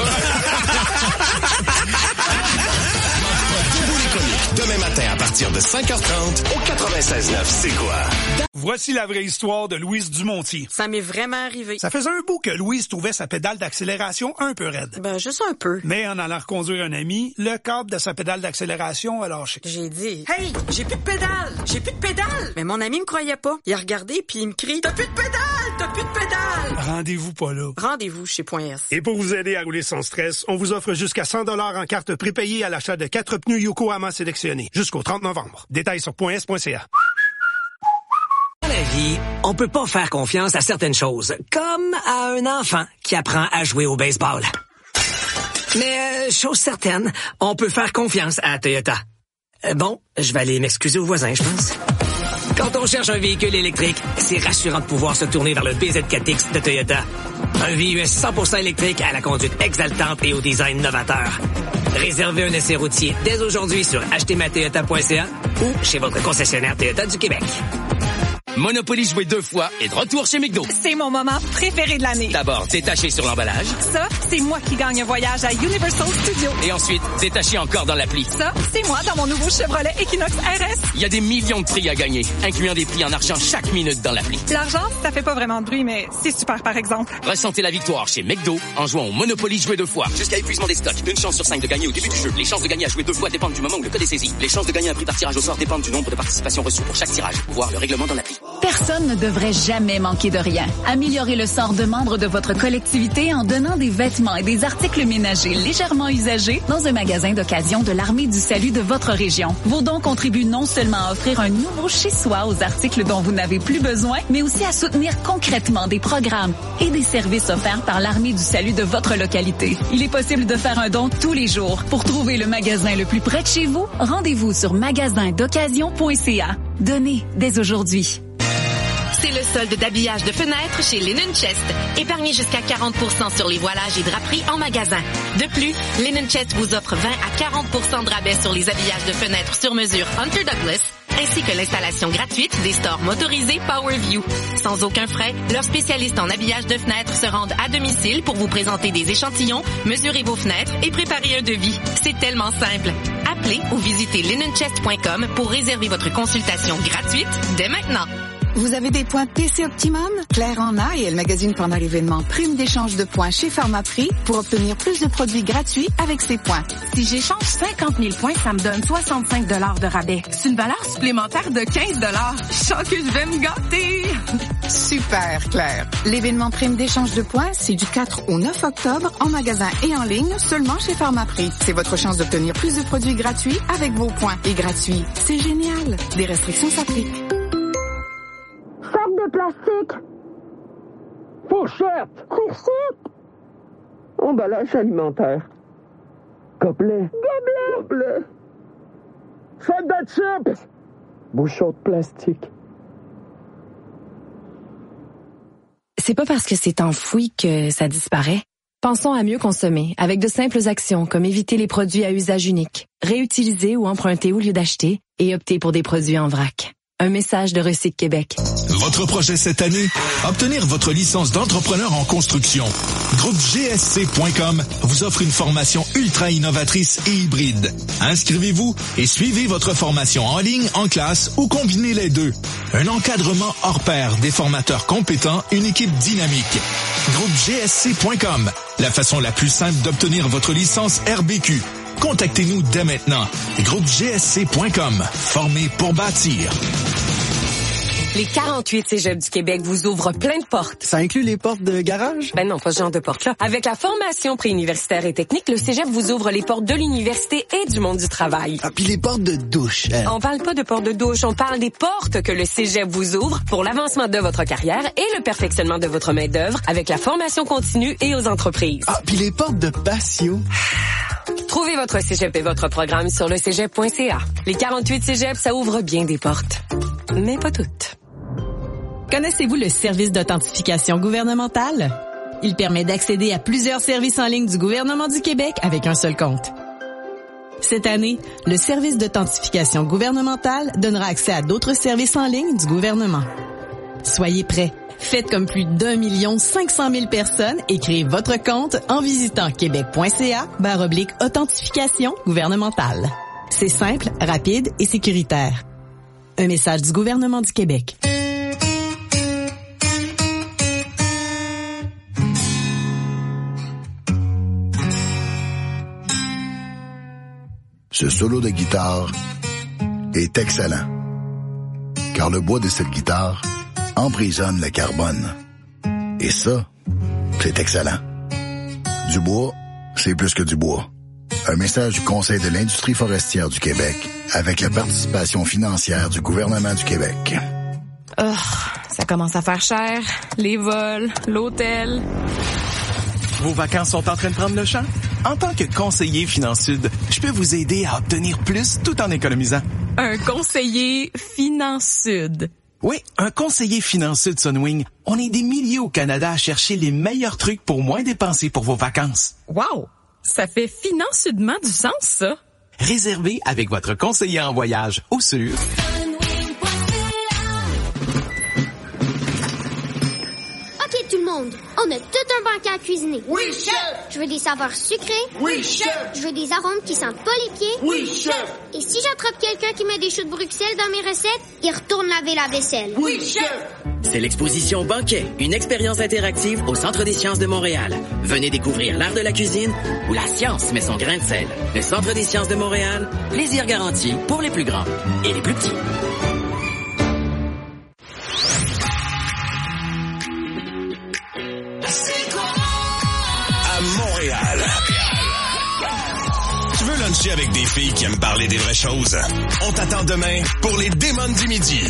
Demain matin à partir de cinq heures trente au quatre-vingt-seize neuf, c'est quoi? Voici la vraie histoire de Louise Dumontier. Ça m'est vraiment arrivé. Ça faisait un bout que Louise trouvait sa pédale d'accélération un peu raide. Ben, juste un peu. Mais en allant reconduire un ami, le câble de sa pédale d'accélération a lâché. J'ai dit, « Hey, j'ai plus de pédale! J'ai plus de pédale! » Mais mon ami me croyait pas. Il a regardé puis il me crie, « T'as plus de pédale! T'as plus de pédale! » Rendez-vous pas là. Rendez-vous chez Point S. Et pour vous aider à rouler sans stress, on vous offre jusqu'à cent dollars en carte prépayée à l'achat de quatre pneus Yokohama sélectionnés jusqu'au trente novembre. Détails sur point s point c a. Dans la vie, on peut pas faire confiance à certaines choses, comme à un enfant qui apprend à jouer au baseball. Mais, euh, chose certaine, on peut faire confiance à Toyota. Euh, bon, je vais aller m'excuser aux voisins, je pense. Quand on cherche un véhicule électrique, c'est rassurant de pouvoir se tourner vers le B Z quatre X de Toyota. Un V U S cent pour cent électrique à la conduite exaltante et au design novateur. Réservez un essai routier dès aujourd'hui sur acheter ma toyota point c a ou chez votre concessionnaire Toyota du Québec. Monopoly joué deux fois et de retour chez McDo. C'est mon moment préféré de l'année. D'abord, détaché sur l'emballage. Ça, c'est moi qui gagne un voyage à Universal Studios. Et ensuite, détaché encore dans l'appli. Ça, c'est moi dans mon nouveau Chevrolet Equinox R S. Il y a des millions de prix à gagner, incluant des prix en argent chaque minute dans l'appli. L'argent, ça fait pas vraiment de bruit, mais c'est super par exemple. Ressentez la victoire chez McDo en jouant au Monopoly joué deux fois. Jusqu'à épuisement des stocks. Une chance sur cinq de gagner au début du jeu. Les chances de gagner à jouer deux fois dépendent du moment où le code est saisi. Les chances de gagner un prix par tirage au sort dépendent du nombre de participations reçues pour chaque tirage. Voir le règlement dans l'appli. Personne ne devrait jamais manquer de rien. Améliorez le sort de membres de votre collectivité en donnant des vêtements et des articles ménagers légèrement usagés dans un magasin d'occasion de l'Armée du Salut de votre région. Vos dons contribuent non seulement à offrir un nouveau chez-soi aux articles dont vous n'avez plus besoin, mais aussi à soutenir concrètement des programmes et des services offerts par l'Armée du Salut de votre localité. Il est possible de faire un don tous les jours. Pour trouver le magasin le plus près de chez vous, rendez-vous sur magasin d'occasion point c a. Donnez dès aujourd'hui. C'est le solde d'habillage de fenêtres chez Linen Chest. Épargnez jusqu'à quarante pour cent sur les voilages et draperies en magasin. De plus, Linen Chest vous offre vingt à quarante pour cent de rabais sur les habillages de fenêtres sur mesure Hunter Douglas, ainsi que l'installation gratuite des stores motorisés PowerView. Sans aucun frais, leurs spécialistes en habillage de fenêtres se rendent à domicile pour vous présenter des échantillons, mesurer vos fenêtres et préparer un devis. C'est tellement simple. Appelez ou visitez linen chest point com pour réserver votre consultation gratuite dès maintenant. Vous avez des points P C Optimum? Claire en a et elle magasine pendant l'événement Prime d'échange de points chez Pharmaprix pour obtenir plus de produits gratuits avec ses points. Si j'échange cinquante mille points, ça me donne soixante-cinq dollars de rabais. C'est une valeur supplémentaire de quinze dollars. Je sens que je vais me gâter. Super, Claire. L'événement Prime d'échange de points, c'est du quatre au neuf octobre en magasin et en ligne seulement chez Pharmaprix. C'est votre chance d'obtenir plus de produits gratuits avec vos points. Et gratuits, c'est génial. Des restrictions s'appliquent. Sac de plastique. Fourchette. Fourchette. Emballage alimentaire. Gobelet. Gobelet. Gobelet. Sac de chips. Bouchon de plastique. C'est pas parce que c'est enfoui que ça disparaît. Pensons à mieux consommer avec de simples actions comme éviter les produits à usage unique, réutiliser ou emprunter au lieu d'acheter et opter pour des produits en vrac. Un message de Recyc Québec. Votre projet cette année? Obtenir votre licence d'entrepreneur en construction. Groupe G S C point com vous offre une formation ultra innovatrice et hybride. Inscrivez-vous et suivez votre formation en ligne, en classe ou combinez les deux. Un encadrement hors pair, des formateurs compétents, une équipe dynamique. Groupe G S C point com, la façon la plus simple d'obtenir votre licence R B Q. Contactez-nous dès maintenant. groupe G S C point com. Formé pour bâtir. Les quarante-huit cégeps du Québec vous ouvrent plein de portes. Ça inclut les portes de garage? Ben non, pas ce genre de portes-là. Avec la formation préuniversitaire et technique, le cégep vous ouvre les portes de l'université et du monde du travail. Ah, puis les portes de douche. Hein? On parle pas de portes de douche, on parle des portes que le cégep vous ouvre pour l'avancement de votre carrière et le perfectionnement de votre main-d'œuvre avec la formation continue et aux entreprises. Ah, puis les portes de patio. Trouvez votre cégep et votre programme sur le cégep point c a. Les quarante-huit cégeps, ça ouvre bien des portes. Mais pas toutes. Connaissez-vous le service d'authentification gouvernementale? Il permet d'accéder à plusieurs services en ligne du gouvernement du Québec avec un seul compte. Cette année, le service d'authentification gouvernementale donnera accès à d'autres services en ligne du gouvernement. Soyez prêts. Faites comme plus d'un million cinq cent mille personnes et créez votre compte en visitant québec point c a barre oblique authentification gouvernementale. C'est simple, rapide et sécuritaire. Un message du gouvernement du Québec. Ce solo de guitare est excellent, car le bois de cette guitare emprisonne le carbone. Et ça, c'est excellent. Du bois, c'est plus que du bois. Un message du Conseil de l'industrie forestière du Québec avec la participation financière du gouvernement du Québec. Oh, ça commence à faire cher. Les vols, l'hôtel... Vos vacances sont en train de prendre le champ? En tant que conseiller Finansud, je peux vous aider à obtenir plus tout en économisant. Un conseiller Finansud. Oui, un conseiller Finansud Sunwing. On est des milliers au Canada à chercher les meilleurs trucs pour moins dépenser pour vos vacances. Wow! Ça fait financièrement du sens, ça. Réservez avec votre conseiller en voyage au sur... OK, tout le monde, on a tout un banquet à cuisiner. Oui, chef! Je veux des saveurs sucrées. Oui, chef! Je veux des arômes qui sentent pas les pieds. Oui, chef! Et si j'attrape quelqu'un qui met des choux de Bruxelles dans mes recettes, il retourne laver la vaisselle. Oui, chef! C'est l'exposition Banquet, une expérience interactive au Centre des sciences de Montréal. Venez découvrir l'art de la cuisine où la science met son grain de sel. Le Centre des sciences de Montréal, plaisir garanti pour les plus grands et les plus petits. À Montréal. Tu veux luncher avec des filles qui aiment parler des vraies choses? On t'attend demain pour les démons du midi.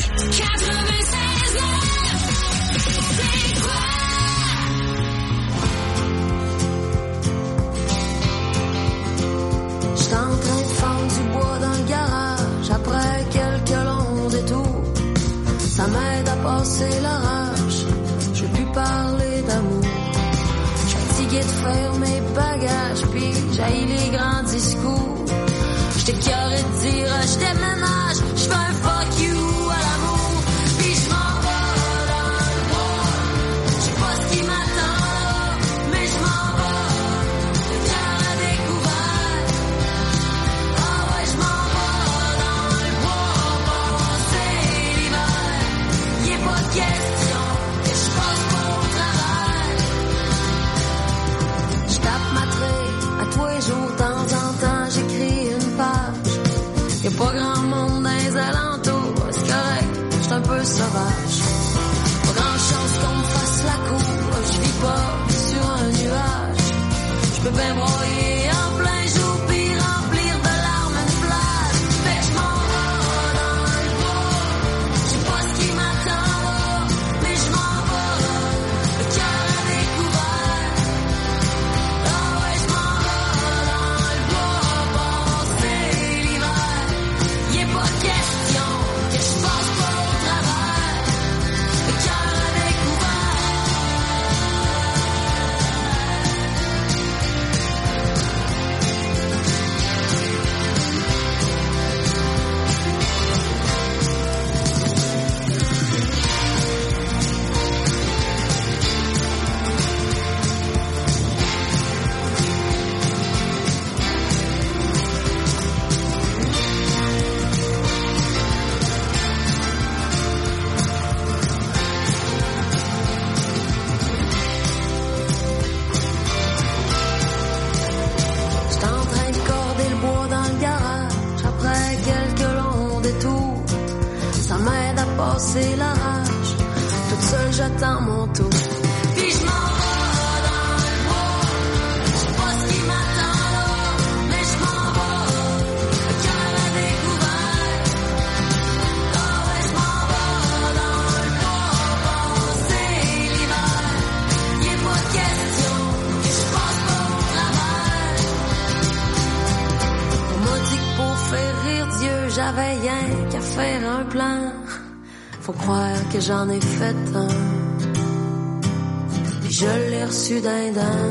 J'étais en train de fendre du bois dans le garage. Après quelques longs détours, ça m'aide à passer l'orage. Je veux plus parler d'amour. J'suis fatigué de faire mes bagages, puis j'haïs les grands discours. J'étais carré de dire j'étais ménage. J'fais un fuck you à l'amour, puis j'm'en vais dans le bois. J'sais pas ce qui m'attend là, mais j'm'en vais. Le cœur à découvert. Ah ouais, j'm'en vais dans le bois, passer l'hiver. Y'est pas de question que j'passe pas au travail. J'tape ma trait à tous les jours, de temps en temps j'écris une page. Y'a pas grand monde dans les alentours, c'est correct, j'suis un peu sauvage. Pas grand chance qu'on me fasse la cour, j'vis pas sur un nuage. J'peux bien broyer en plein jour pis remplir de larmes une plage. Fait que j'm'en vais dans le bois, j'sais pas ce qui m'attend là, mais j'm'en vais, le cœur à découvert. Ah ouais, j'm'en vais dans le bois, passer l'hiver. Y'est pas question que j'passe pas au travers, le cœur à découvert. passer la rage. Toute seule, j'attends mon tour. Puis je m'en vais dans le bois. Je sais pas ce qui m'attend là, mais je m'en vais. Le cœur à découvert. Ah ouais, je m'en vais dans le bois. Passer l'hiver. Y'a pas de question que je passe pour la mer. On m'a dit que pour faire rire Dieu, j'avais rien qu'à faire un plan. Faut croire que j'en ai fait un. Puis je l'ai reçu d'un d'un.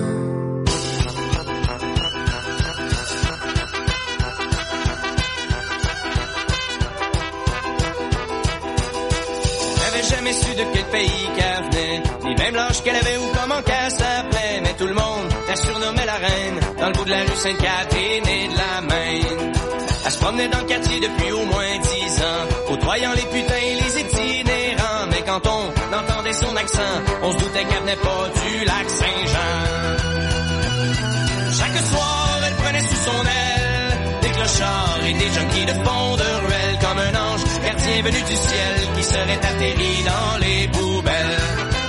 J'avais jamais su de quel pays qu'elle venait, ni même l'âge qu'elle avait ou comment qu'elle s'appelait. Mais tout le monde la surnommait la reine, dans le bout de la rue Sainte-Catherine et de la Maine. Elle se promenait dans le quartier depuis au moins dix ans, côtoyant les putains et les itinérants. Mais quand on entendait son accent, on se doutait qu'elle venait pas du lac Saint-Jean. Chaque soir, elle prenait sous son aile des clochards et des junkies de fond de ruelle, comme un ange gardien venu du ciel qui serait atterri dans les poubelles.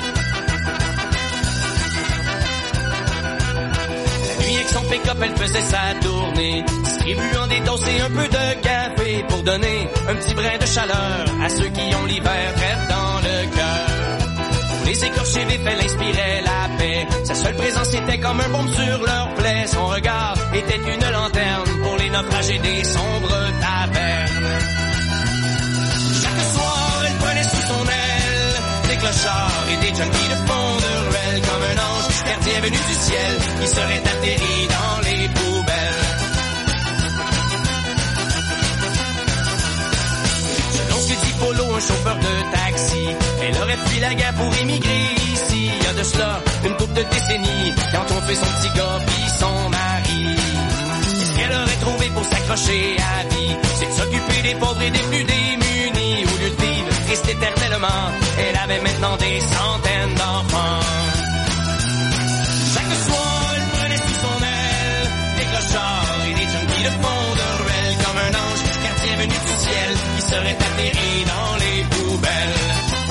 Avec son pick-up, elle faisait sa tournée, distribuant des doses et un peu de café pour donner un petit brin de chaleur à ceux qui ont l'hiver traite dans le cœur. Pour les écorchés vifs, elle inspirait la paix. Sa seule présence était comme un baume sur leurs plaies. Son regard était une lanterne pour les naufragés des sombres tavernes. Chaque soir, elle prenait sous son aile des clochards et des junkies de fond de ruelle, comme un ange gardien venu du ciel qui serait atterri dans les poubelles. Selon ce que dit Polo, un chauffeur de taxi, elle aurait fui la guerre pour émigrer ici. Il y a de cela une couple de décennies, quand on fait son petit gars pis son mari. Et ce qu'elle aurait trouvé pour s'accrocher à vie, c'est de s'occuper des pauvres et des plus démunis. Au lieu de vivre triste éternellement, elle avait maintenant des centaines d'enfants. Chaque soir, elle prenait sous son aile des clochards et des junkies de fond de ruelle, comme un ange gardien venu du ciel qui serait atterri dans les poubelles.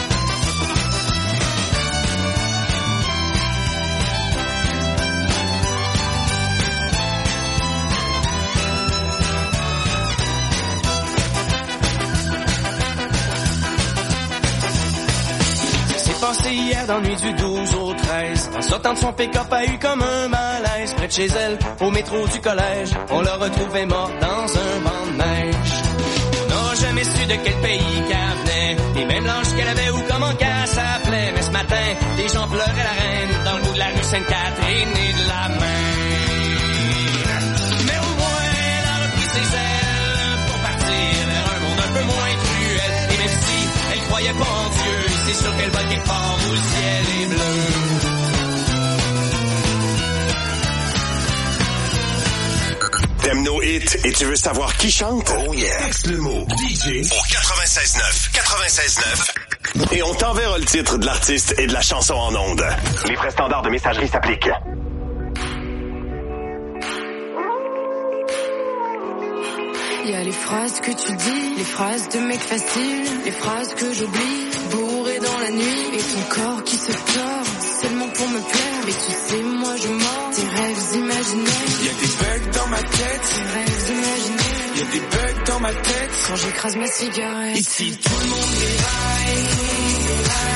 Passé hier dans la nuit du douze au treize. En sortant de son pick-up, a eu comme un malaise. Près de chez elle, au métro du collège, on l'a retrouvée morte dans un banc de neige. On n'a jamais su de quel pays qu'elle venait, ni même l'âge qu'elle avait ou comment qu'elle s'appelait. Mais ce matin, les gens pleuraient la reine dans le bout de la rue Sainte-Catherine et de la Maine. Mais au moins, elle a repris ses ailes pour partir vers un monde un peu moins cruel. Et même si elle croyait pas en Dieu, c'est sûr qu'elle va quelque part où le ciel est bleu. T'aimes nos hits et tu veux savoir qui chante? Oh yeah! Texte le mot D J au quatre-vingt-seize neuf. quatre-vingt-seize neuf. Et on t'enverra le titre de l'artiste et de la chanson en ondes. Les vrais standards de messagerie s'appliquent. Y a les phrases que tu dis, les phrases de mec facile, les phrases que j'oublie, bourré dans la nuit, et ton corps qui se tord, seulement pour me plaire. Mais tu sais, moi je mords tes rêves imaginaires. Y a des bugs dans ma tête, tes rêves imaginaires. Y a des bugs dans ma tête, quand j'écrase ma cigarette. Ici tout le monde déraille, déraille.